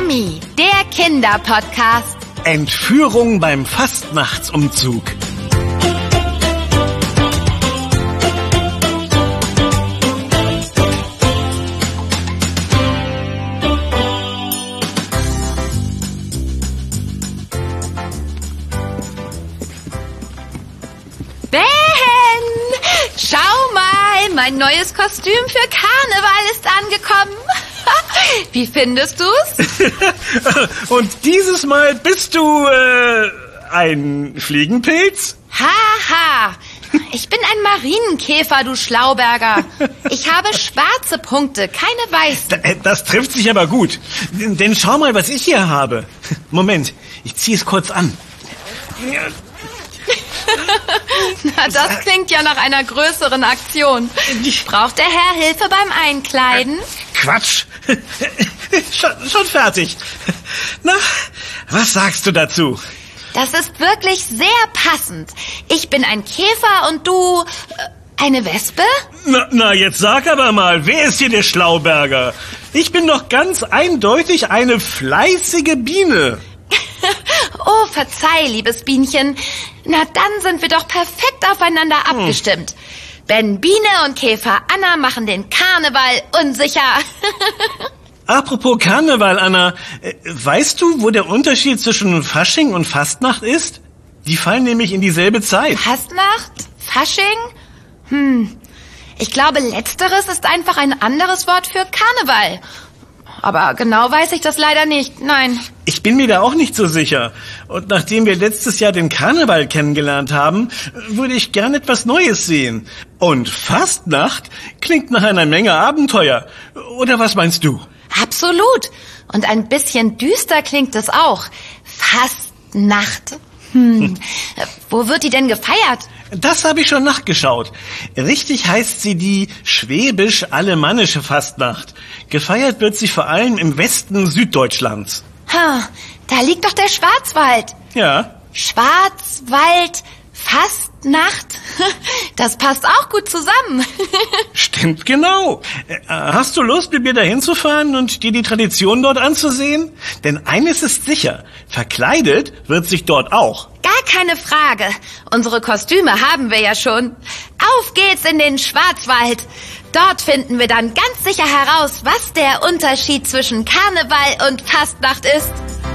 Mami, der Kinderpodcast. Entführung beim Fastnachtsumzug. Ben, schau mal, mein neues Kostüm für Karneval ist angekommen. Wie findest du's? Und dieses Mal bist du, ein Fliegenpilz? Haha, ich bin ein Marienkäfer, du Schlauberger. Ich habe schwarze Punkte, keine weißen. Das trifft sich aber gut. Denn schau mal, was ich hier habe. Moment, ich ziehe es kurz an. Na, das klingt ja nach einer größeren Aktion. Braucht der Herr Hilfe beim Einkleiden? Quatsch. Schon fertig. Na, was sagst du dazu? Das ist wirklich sehr passend. Ich bin ein Käfer und du... eine Wespe? Na, jetzt sag aber mal, wer ist hier der Schlauberger? Ich bin doch ganz eindeutig eine fleißige Biene. Oh, verzeih, liebes Bienchen. Na, dann sind wir doch perfekt aufeinander abgestimmt. Ben Biene und Käfer Anna machen den Karneval unsicher. Apropos Karneval, Anna, weißt du, wo der Unterschied zwischen Fasching und Fastnacht ist? Die fallen nämlich in dieselbe Zeit. Fastnacht? Fasching? Ich glaube, letzteres ist einfach ein anderes Wort für Karneval. Aber genau weiß ich das leider nicht, nein. Ich bin mir da auch nicht so sicher. Und nachdem wir letztes Jahr den Karneval kennengelernt haben, würde ich gern etwas Neues sehen. Und Fastnacht klingt nach einer Menge Abenteuer. Oder was meinst du? Absolut. Und ein bisschen düster klingt es auch. Fastnacht. Wo wird die denn gefeiert? Das habe ich schon nachgeschaut. Richtig heißt sie die schwäbisch-alemannische Fastnacht. Gefeiert wird sie vor allem im Westen Süddeutschlands. Da liegt doch der Schwarzwald. Ja. Schwarzwald, Fastnacht. Das passt auch gut zusammen. Stimmt genau. Hast du Lust, mit mir dahin zu fahren und dir die Tradition dort anzusehen? Denn eines ist sicher, verkleidet wird sich dort auch. Gar keine Frage. Unsere Kostüme haben wir ja schon. Auf geht's in den Schwarzwald. Dort finden wir dann ganz sicher heraus, was der Unterschied zwischen Karneval und Fastnacht ist.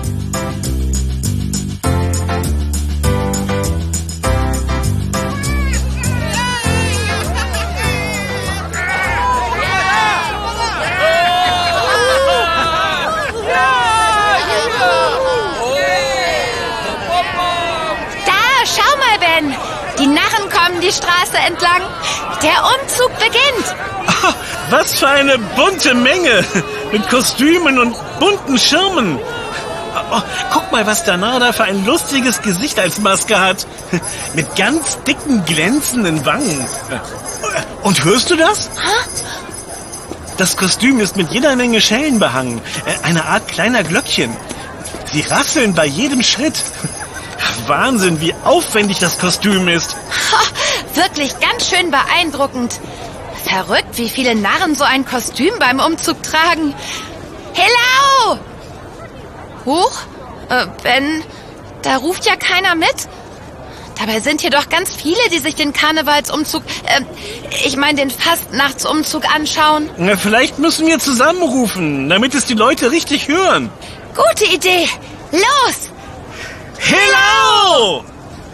Die Narren kommen die Straße entlang. Der Umzug beginnt. Was für eine bunte Menge. Mit Kostümen und bunten Schirmen. Guck mal, was der Narr da für ein lustiges Gesicht als Maske hat. Mit ganz dicken, glänzenden Wangen. Und hörst du das? Das Kostüm ist mit jeder Menge Schellen behangen. Eine Art kleiner Glöckchen. Sie rasseln bei jedem Schritt. Wahnsinn, wie aufwendig das Kostüm ist. Wirklich ganz schön beeindruckend. Verrückt, wie viele Narren so ein Kostüm beim Umzug tragen. Hello! Huch, Ben, da ruft ja keiner mit. Dabei sind hier doch ganz viele, die sich den Karnevalsumzug, den Fastnachtsumzug anschauen. Na, vielleicht müssen wir zusammenrufen, damit es die Leute richtig hören. Gute Idee. Los! Hello!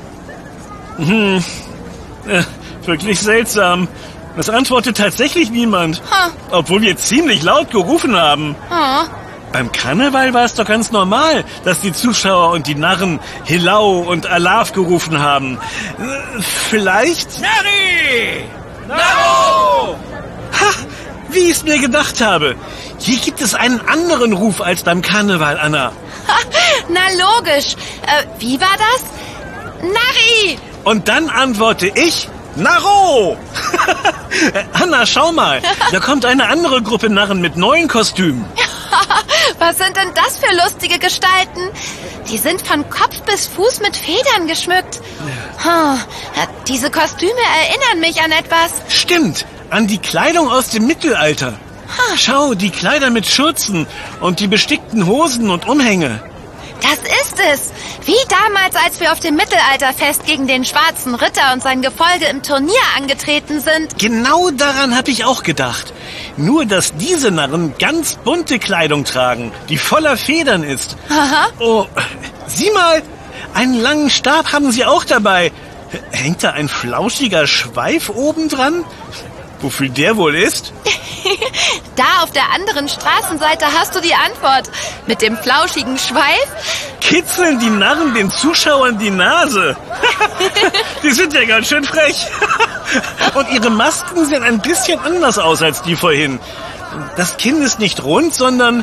Wirklich seltsam. Es antwortet tatsächlich niemand. Obwohl wir ziemlich laut gerufen haben. Beim Karneval war es doch ganz normal, dass die Zuschauer und die Narren Hillau und Alaf gerufen haben. Vielleicht... Nari! Naro! Wie ich es mir gedacht habe. Hier gibt es einen anderen Ruf als beim Karneval, Anna. Na logisch. Wie war das? Nari! Und dann antworte ich Naro! Anna, schau mal. Da kommt eine andere Gruppe Narren mit neuen Kostümen. Was sind denn das für lustige Gestalten? Die sind von Kopf bis Fuß mit Federn geschmückt. Diese Kostüme erinnern mich an etwas. Stimmt, an die Kleidung aus dem Mittelalter. Schau, die Kleider mit Schürzen und die bestickten Hosen und Umhänge. Das ist es. Wie damals, als wir auf dem Mittelalterfest gegen den schwarzen Ritter und sein Gefolge im Turnier angetreten sind. Genau daran habe ich auch gedacht. Nur, dass diese Narren ganz bunte Kleidung tragen, die voller Federn ist. Aha. Oh, sieh mal, einen langen Stab haben sie auch dabei. Hängt da ein flauschiger Schweif oben dran? Wofür der wohl ist? Da auf der anderen Straßenseite hast du die Antwort. Mit dem flauschigen Schweif? Kitzeln die Narren den Zuschauern die Nase. Die sind ja ganz schön frech. Und ihre Masken sehen ein bisschen anders aus als die vorhin. Das Kinn ist nicht rund, sondern...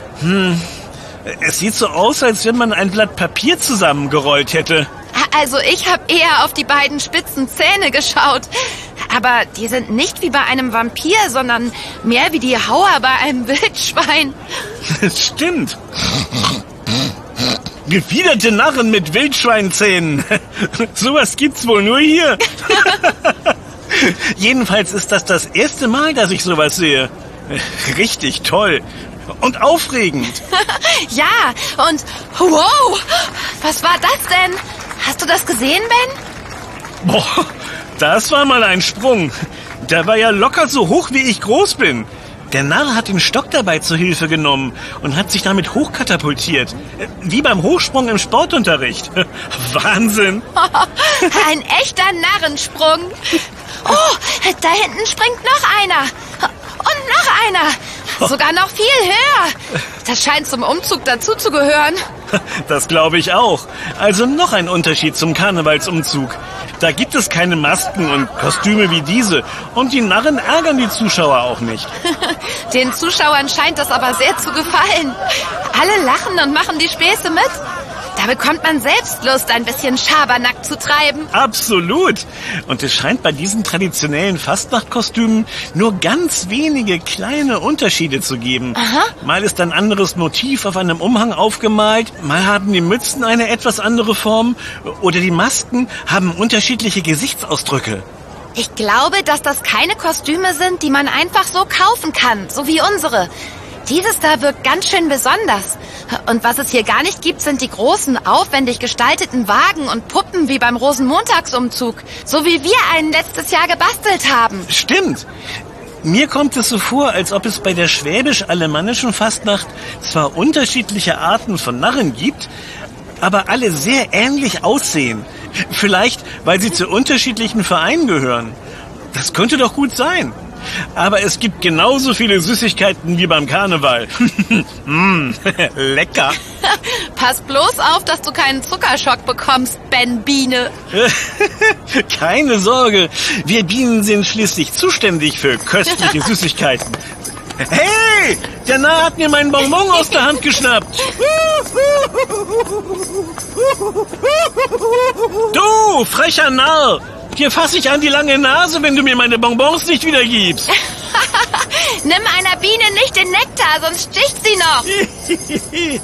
es sieht so aus, als wenn man ein Blatt Papier zusammengerollt hätte. Also ich habe eher auf die beiden spitzen Zähne geschaut. Aber die sind nicht wie bei einem Vampir, sondern mehr wie die Hauer bei einem Wildschwein. Stimmt. Gefiederte Narren mit Wildschweinzähnen. Sowas gibt's wohl nur hier. Jedenfalls ist das erste Mal, dass ich sowas sehe. Richtig toll. Und aufregend. Ja, und wow, was war das denn? Hast du das gesehen, Ben? Boah, das war mal ein Sprung. Der war ja locker so hoch, wie ich groß bin. Der Narr hat den Stock dabei zur Hilfe genommen und hat sich damit hochkatapultiert. Wie beim Hochsprung im Sportunterricht. Wahnsinn. Ein echter Narrensprung. Oh, da hinten springt noch einer. Und noch einer. Sogar noch viel höher. Das scheint zum Umzug dazuzugehören. Das glaube ich auch. Also noch ein Unterschied zum Karnevalsumzug. Da gibt es keine Masken und Kostüme wie diese. Und die Narren ärgern die Zuschauer auch nicht. Den Zuschauern scheint das aber sehr zu gefallen. Alle lachen und machen die Späße mit. Da bekommt man selbst Lust, ein bisschen Schabernack zu treiben. Absolut. Und es scheint bei diesen traditionellen Fastnachtkostümen nur ganz wenige kleine Unterschiede zu geben. Aha. Mal ist ein anderes Motiv auf einem Umhang aufgemalt, mal haben die Mützen eine etwas andere Form oder die Masken haben unterschiedliche Gesichtsausdrücke. Ich glaube, dass das keine Kostüme sind, die man einfach so kaufen kann, so wie unsere. Dieses da wirkt ganz schön besonders. Und was es hier gar nicht gibt, sind die großen, aufwendig gestalteten Wagen und Puppen wie beim Rosenmontagsumzug. So wie wir einen letztes Jahr gebastelt haben. Stimmt. Mir kommt es so vor, als ob es bei der schwäbisch-alemannischen Fastnacht zwar unterschiedliche Arten von Narren gibt, aber alle sehr ähnlich aussehen. Vielleicht, weil sie zu unterschiedlichen Vereinen gehören. Das könnte doch gut sein. Aber es gibt genauso viele Süßigkeiten wie beim Karneval. Lecker. Pass bloß auf, dass du keinen Zuckerschock bekommst, Ben Biene. Keine Sorge, wir Bienen sind schließlich zuständig für köstliche Süßigkeiten. Hey, der Narr hat mir meinen Bonbon aus der Hand geschnappt. Du, frecher Narr. Hier fasse ich an die lange Nase, wenn du mir meine Bonbons nicht wiedergibst. Nimm einer Biene nicht den Nektar, sonst sticht sie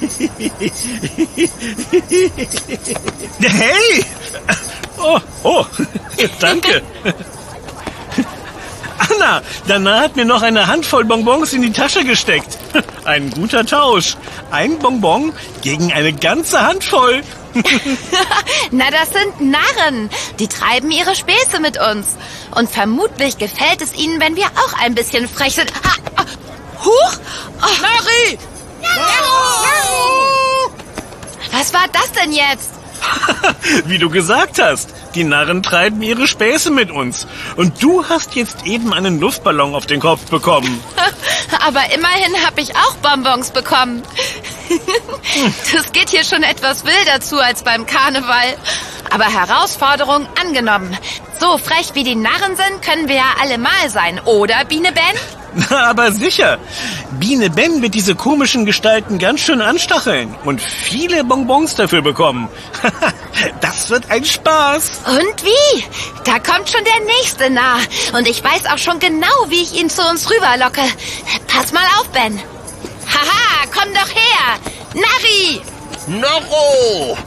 noch. Hey! Oh, danke. Anna, Dana hat mir noch eine Handvoll Bonbons in die Tasche gesteckt. Ein guter Tausch. Ein Bonbon gegen eine ganze Handvoll. Na, das sind Narren. Die treiben ihre Späße mit uns. Und vermutlich gefällt es ihnen, wenn wir auch ein bisschen frech sind. Huch! Oh. Narri! Was war das denn jetzt? Wie du gesagt hast, die Narren treiben ihre Späße mit uns. Und du hast jetzt eben einen Luftballon auf den Kopf bekommen. Aber immerhin habe ich auch Bonbons bekommen. Das geht hier schon etwas wilder zu als beim Karneval. Aber Herausforderung angenommen. So frech wie die Narren sind, können wir ja alle mal sein, oder, Biene Ben? Na, aber sicher. Biene Ben wird diese komischen Gestalten ganz schön anstacheln und viele Bonbons dafür bekommen. Das wird ein Spaß. Und wie? Da kommt schon der nächste nah. Und ich weiß auch schon genau, wie ich ihn zu uns rüberlocke. Pass mal auf, Ben. Haha, komm doch her. Narri! Narro!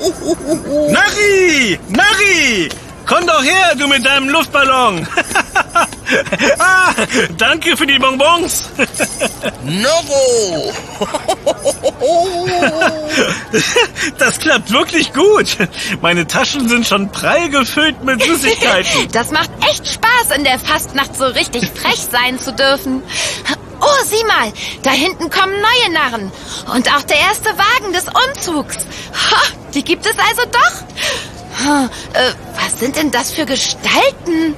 Narri! Narri! Komm doch her, du mit deinem Luftballon! Danke für die Bonbons. Norro! Das klappt wirklich gut. Meine Taschen sind schon prall gefüllt mit Süßigkeiten. Das macht echt Spaß, in der Fastnacht so richtig frech sein zu dürfen. Oh, sieh mal, da hinten kommen neue Narren. Und auch der erste Wagen des Umzugs. Ha, die gibt es also doch. Was sind denn das für Gestalten?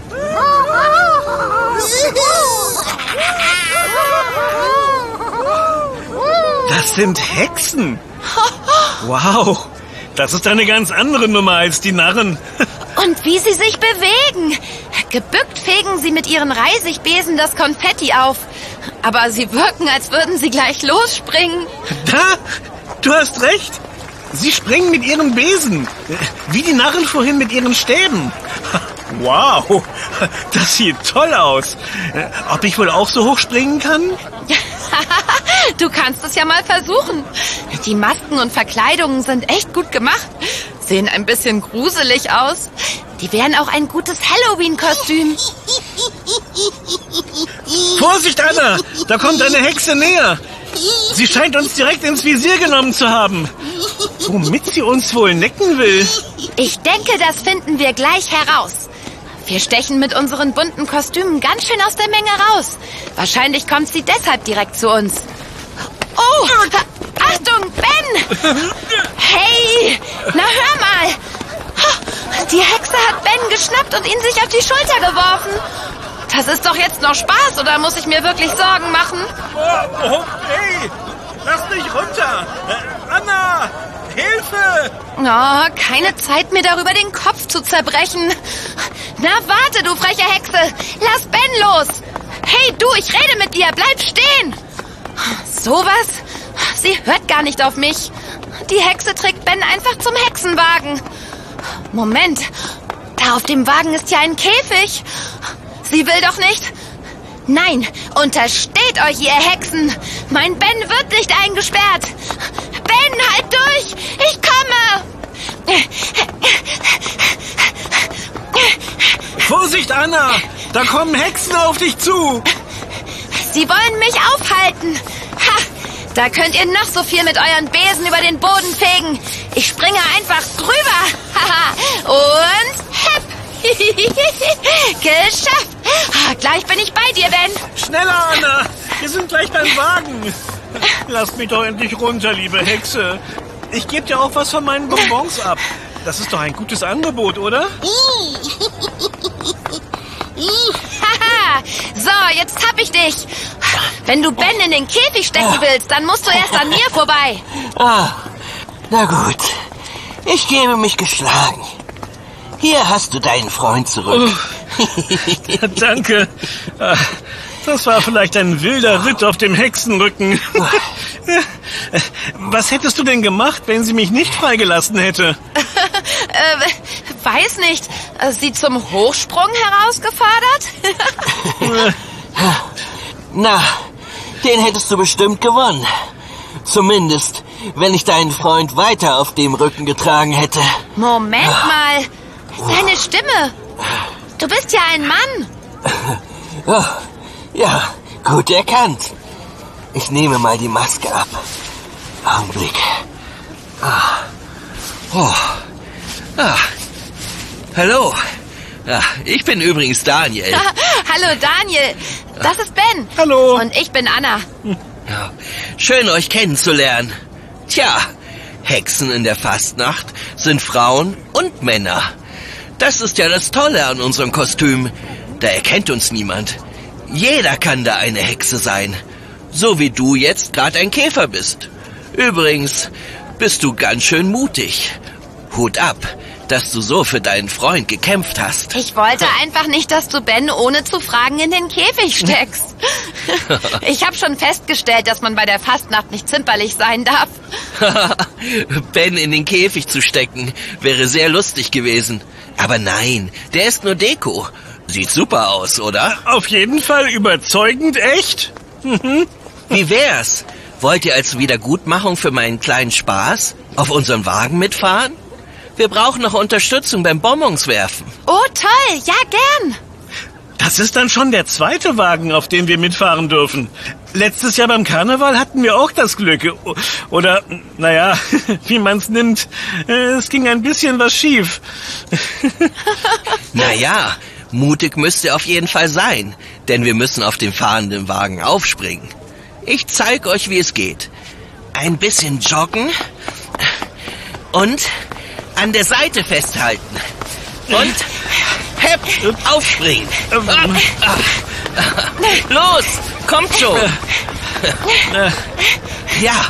Das sind Hexen. Wow, das ist eine ganz andere Nummer als die Narren. Und wie sie sich bewegen. Gebückt fegen sie mit ihren Reisigbesen das Konfetti auf. Aber sie wirken, als würden sie gleich losspringen. Da, du hast recht. Sie springen mit ihren Besen. Wie die Narren vorhin mit ihren Stäben. Wow, das sieht toll aus. Ob ich wohl auch so hoch springen kann? Du kannst es ja mal versuchen. Die Masken und Verkleidungen sind echt gut gemacht. Sehen ein bisschen gruselig aus. Die wären auch ein gutes Halloween-Kostüm. Vorsicht, Anna! Da kommt eine Hexe näher. Sie scheint uns direkt ins Visier genommen zu haben. Womit sie uns wohl necken will? Ich denke, das finden wir gleich heraus. Wir stechen mit unseren bunten Kostümen ganz schön aus der Menge raus. Wahrscheinlich kommt sie deshalb direkt zu uns. Oh, Achtung, Ben! Hey, na hör mal! Die Hexe hat Ben geschnappt und ihn sich auf die Schulter geworfen. Das ist doch jetzt noch Spaß, oder muss ich mir wirklich Sorgen machen? Oh, hey! Lass mich runter! Anna! Hilfe! Oh, keine Zeit, mir darüber den Kopf zu zerbrechen. Na, warte, du freche Hexe! Lass Ben los! Hey, du, ich rede mit dir! Bleib stehen! Sowas? Sie hört gar nicht auf mich. Die Hexe trägt Ben einfach zum Hexenwagen. Moment, da auf dem Wagen ist ja ein Käfig. Sie will doch nicht... Nein, untersteht euch, ihr Hexen! Mein Ben wird nicht eingesperrt! Ben, halt durch! Ich komme! Vorsicht, Anna! Da kommen Hexen auf dich zu! Sie wollen mich aufhalten! Ha! Da könnt ihr noch so viel mit euren Besen über den Boden fegen! Ich springe einfach drüber! Haha! Und hepp! Geschafft! Gleich bin ich bei dir, Ben! Schneller, Anna! Wir sind gleich beim Wagen! Lass mich doch endlich runter, liebe Hexe! Ich gebe dir auch was von meinen Bonbons ab. Das ist doch ein gutes Angebot, oder? Haha! So, jetzt hab ich dich! Wenn du Ben in den Käfig stecken willst, dann musst du erst an mir vorbei! Na gut. Ich gebe mich geschlagen. Hier hast du deinen Freund zurück. Danke. Das war vielleicht ein wilder Ritt auf dem Hexenrücken. Was hättest du denn gemacht, wenn sie mich nicht freigelassen hätte? Weiß nicht. Sie zum Hochsprung herausgefordert? Na, den hättest du bestimmt gewonnen. Zumindest, wenn ich deinen Freund weiter auf dem Rücken getragen hätte. Moment mal. Deine Stimme. Du bist ja ein Mann. Oh, ja, gut erkannt. Ich nehme mal die Maske ab. Augenblick. Hallo. Ich bin übrigens Daniel. Hallo Daniel. Das ist Ben. Hallo. Und ich bin Anna. Ja, schön, euch kennenzulernen. Tja, Hexen in der Fastnacht sind Frauen und Männer. Das ist ja das Tolle an unserem Kostüm. Da erkennt uns niemand. Jeder kann da eine Hexe sein. So wie du jetzt gerade ein Käfer bist. Übrigens bist du ganz schön mutig. Hut ab, dass du so für deinen Freund gekämpft hast. Ich wollte einfach nicht, dass du Ben ohne zu fragen in den Käfig steckst. Ich habe schon festgestellt, dass man bei der Fastnacht nicht zimperlich sein darf. Ben in den Käfig zu stecken, wäre sehr lustig gewesen. Aber nein, der ist nur Deko. Sieht super aus, oder? Auf jeden Fall überzeugend echt. Wie wär's? Wollt ihr als Wiedergutmachung für meinen kleinen Spaß auf unseren Wagen mitfahren? Wir brauchen noch Unterstützung beim Bonbons werfen. Oh, toll. Ja, gern. Das ist dann schon der zweite Wagen, auf dem wir mitfahren dürfen. Letztes Jahr beim Karneval hatten wir auch das Glück. Oder, naja, wie man's nimmt. Es ging ein bisschen was schief. Naja, mutig müsst ihr auf jeden Fall sein, denn wir müssen auf dem fahrenden Wagen aufspringen. Ich zeig euch, wie es geht. Ein bisschen joggen und an der Seite festhalten. Und hepp, aufspringen. Los, kommt schon. Ja.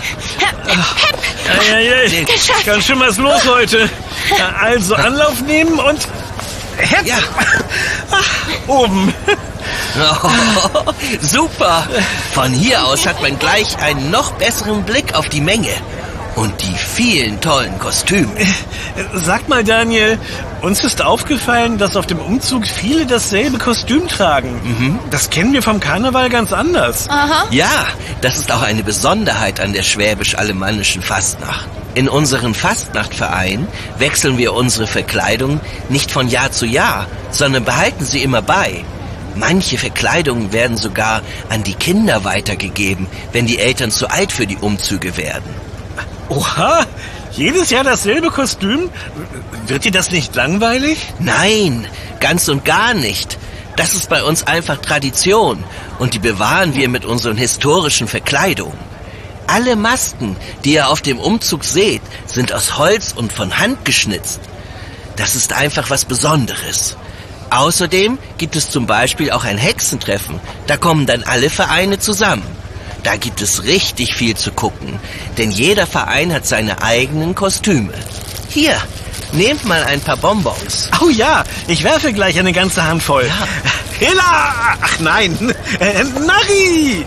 Ganz schön was los heute. Also Anlauf nehmen und hepp. Ja. Oben. Oh, super. Von hier aus hat man gleich einen noch besseren Blick auf die Menge und die vielen tollen Kostüme. Sag mal, Daniel, uns ist aufgefallen, dass auf dem Umzug viele dasselbe Kostüm tragen. Das kennen wir vom Karneval ganz anders. Aha. Ja, das ist auch eine Besonderheit an der schwäbisch-alemannischen Fastnacht. In unserem Fastnachtverein wechseln wir unsere Verkleidung nicht von Jahr zu Jahr, sondern behalten sie immer bei. Manche Verkleidungen werden sogar an die Kinder weitergegeben, wenn die Eltern zu alt für die Umzüge werden. Oha, jedes Jahr dasselbe Kostüm? Wird dir das nicht langweilig? Nein, ganz und gar nicht. Das ist bei uns einfach Tradition und die bewahren wir mit unseren historischen Verkleidungen. Alle Masken, die ihr auf dem Umzug seht, sind aus Holz und von Hand geschnitzt. Das ist einfach was Besonderes. Außerdem gibt es zum Beispiel auch ein Hexentreffen. Da kommen dann alle Vereine zusammen. Da gibt es richtig viel zu gucken, denn jeder Verein hat seine eigenen Kostüme. Hier, nehmt mal ein paar Bonbons. Oh ja, ich werfe gleich eine ganze Handvoll. Ja. Hilla! Ach nein, Nari!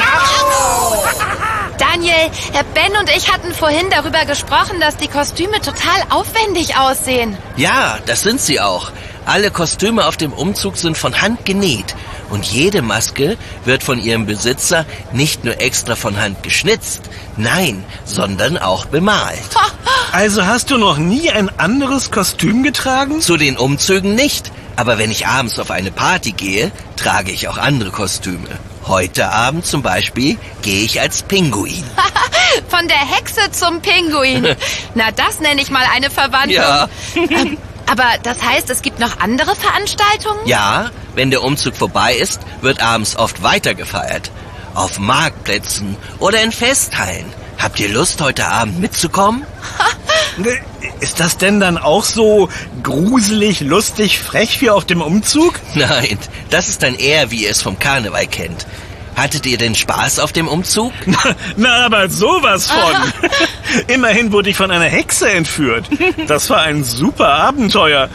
Daniel, Ben und ich hatten vorhin darüber gesprochen, dass die Kostüme total aufwendig aussehen. Ja, das sind sie auch. Alle Kostüme auf dem Umzug sind von Hand genäht. Und jede Maske wird von ihrem Besitzer nicht nur extra von Hand geschnitzt, nein, sondern auch bemalt. Also hast du noch nie ein anderes Kostüm getragen? Zu den Umzügen nicht, aber wenn ich abends auf eine Party gehe, trage ich auch andere Kostüme. Heute Abend zum Beispiel gehe ich als Pinguin. Von der Hexe zum Pinguin. Na, das nenne ich mal eine Verwandlung. Ja. Aber das heißt, es gibt noch andere Veranstaltungen? Ja, wenn der Umzug vorbei ist, wird abends oft weiter gefeiert. Auf Marktplätzen oder in Festhallen. Habt ihr Lust, heute Abend mitzukommen? Ist das denn dann auch so gruselig, lustig, frech wie auf dem Umzug? Nein, das ist dann eher, wie ihr es vom Karneval kennt. Hattet ihr denn Spaß auf dem Umzug? Na, aber sowas von. Immerhin wurde ich von einer Hexe entführt. Das war ein super Abenteuer.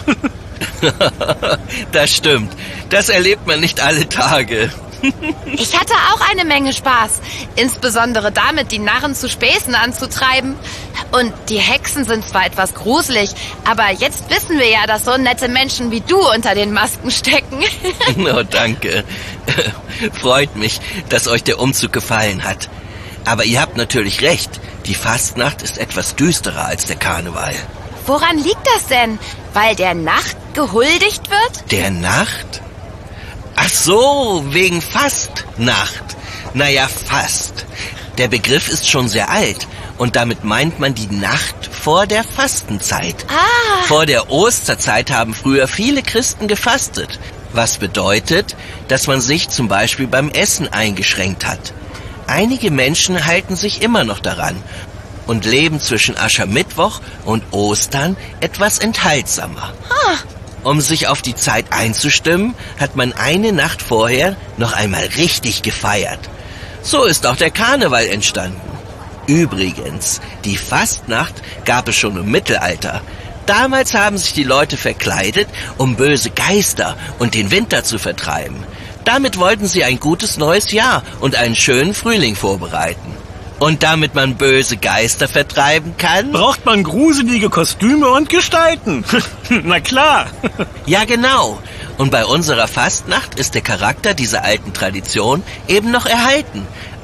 Das stimmt. Das erlebt man nicht alle Tage. Ich hatte auch eine Menge Spaß. Insbesondere damit, die Narren zu Späßen anzutreiben. Und die Hexen sind zwar etwas gruselig, aber jetzt wissen wir ja, dass so nette Menschen wie du unter den Masken stecken. Oh, danke. Freut mich, dass euch der Umzug gefallen hat. Aber ihr habt natürlich recht. Die Fastnacht ist etwas düsterer als der Karneval. Woran liegt das denn? Weil der Nacht gehuldigt wird? Der Nacht? Ach so, wegen Fastnacht. Naja, fast. Der Begriff ist schon sehr alt und damit meint man die Nacht vor der Fastenzeit. Ah. Vor der Osterzeit haben früher viele Christen gefastet, was bedeutet, dass man sich zum Beispiel beim Essen eingeschränkt hat. Einige Menschen halten sich immer noch daran und leben zwischen Aschermittwoch und Ostern etwas enthaltsamer. Ah. Um sich auf die Zeit einzustimmen, hat man eine Nacht vorher noch einmal richtig gefeiert. So ist auch der Karneval entstanden. Übrigens, die Fastnacht gab es schon im Mittelalter. Damals haben sich die Leute verkleidet, um böse Geister und den Winter zu vertreiben. Damit wollten sie ein gutes neues Jahr und einen schönen Frühling vorbereiten. Und damit man böse Geister vertreiben kann, braucht man gruselige Kostüme und Gestalten. Na klar. Ja, genau. Und bei unserer Fastnacht ist der Charakter dieser alten Tradition eben noch erhalten.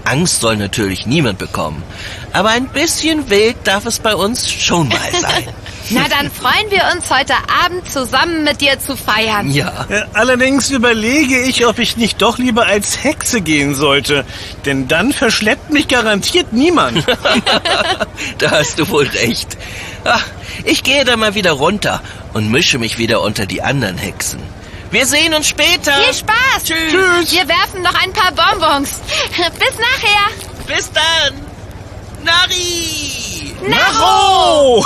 Angst soll natürlich niemand bekommen. Aber ein bisschen wild darf es bei uns schon mal sein. Na, dann freuen wir uns, heute Abend zusammen mit dir zu feiern. Ja. Allerdings überlege ich, ob ich nicht doch lieber als Hexe gehen sollte. Denn dann verschleppt mich garantiert niemand. Da hast du wohl recht. Ach, ich gehe dann mal wieder runter und mische mich wieder unter die anderen Hexen. Wir sehen uns später. Viel Spaß. Tschüss. Wir werfen noch ein paar Bonbons. Bis nachher. Bis dann. Nari! Naro!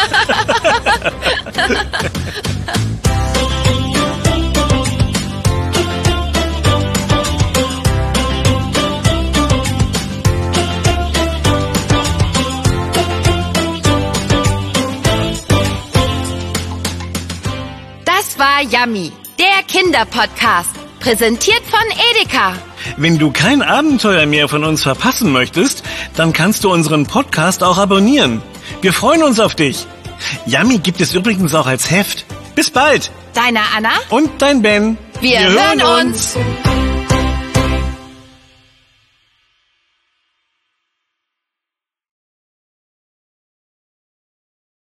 Das war Yummy, der Kinderpodcast. Präsentiert von Edeka. Wenn du kein Abenteuer mehr von uns verpassen möchtest, dann kannst du unseren Podcast auch abonnieren. Wir freuen uns auf dich. Yummy gibt es übrigens auch als Heft. Bis bald. Deine Anna. Und dein Ben. Wir hören uns.